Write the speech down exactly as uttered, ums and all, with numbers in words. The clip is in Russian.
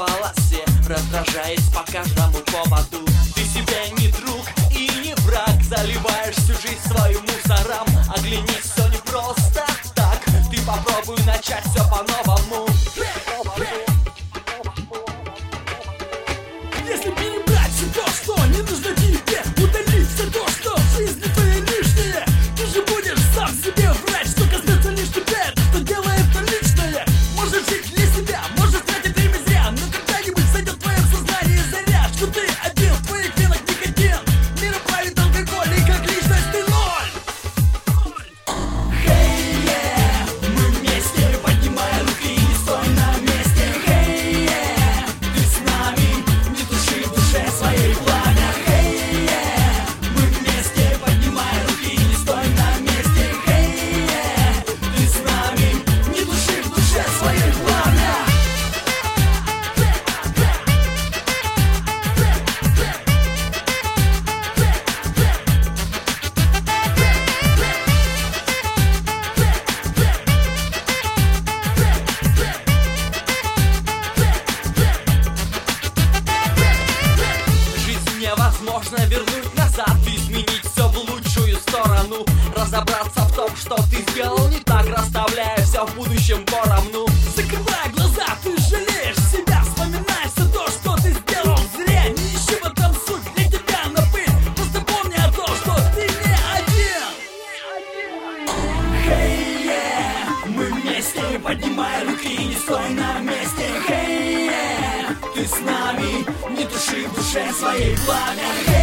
полосе, раздражаясь по каждому поводу. Ты себе не друг и не враг, заливаешь всю жизнь свою мусором. Оглянись, все не просто так, ты попробуй начать все по-новому. Если перебрать все то, что не нужно тебе, удалить все то, что в жизни твоей лишнее, ты же будешь сам себе врать, что коснется лишь тебя, что делает то личное. Можешь жить для себя, можешь тратить время зря, но когда-нибудь зайдет в твоем сознании заря, что ты один, в твоих венах никотин, мир правит алкоголь, и как личность ты ноль. Hey, yeah, мы вместе, поднимай руки и не стой на месте. Hey, yeah, ты с нами, не туши в душе своей пламя. Hey, yeah, мы вместе, поднимай руки и не стой на месте. Hey, yeah, ты с нами, не туши в душе своей пламя. Жизнь невозможно вернуть назад, изменить все в лучшую сторону, разобраться в том, что ты сделал не так, расставляя все в будущем поровну. Закрывай глаза, ты жалеешь себя, вспоминай все то, что ты сделал зря. Не ищи в этом суть, для тебя на пыль, просто помни о том, что ты не один. Hey, yeah, мы вместе, поднимай руки и не стой на месте. Hey, yeah, ты с нами, не туши в душе своей пламя.